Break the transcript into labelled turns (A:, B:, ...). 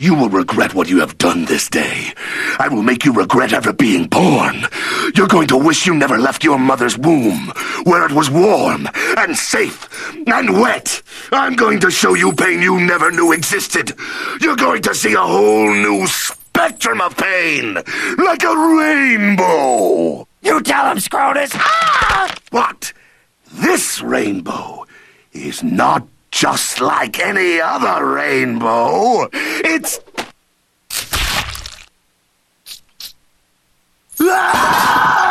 A: You will regret what you have done this day. I will make you regret ever being born. You're going to wish you never left your mother's womb, where it was warm and safe and wet. I'm going to show you pain you never knew existed. You're going to see a whole new spectrum of pain, like a rainbow.
B: You tell him, Scrotus! Ah!
A: What? This rainbow is not just like any other rainbow. It's... Ah!